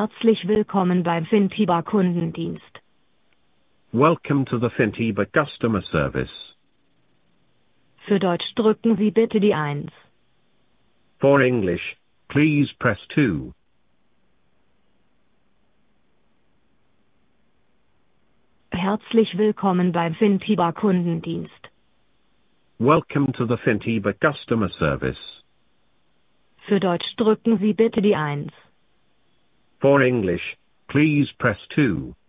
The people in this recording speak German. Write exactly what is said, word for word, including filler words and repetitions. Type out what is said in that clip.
Herzlich willkommen beim Fintiba Kundendienst. Welcome to the Fintiba Customer Service. Für Deutsch drücken Sie bitte die eins. For English, please press two. Herzlich willkommen beim Fintiba Kundendienst. Welcome to the Fintiba Customer Service. Für Deutsch drücken Sie bitte die eins. For English, please press two.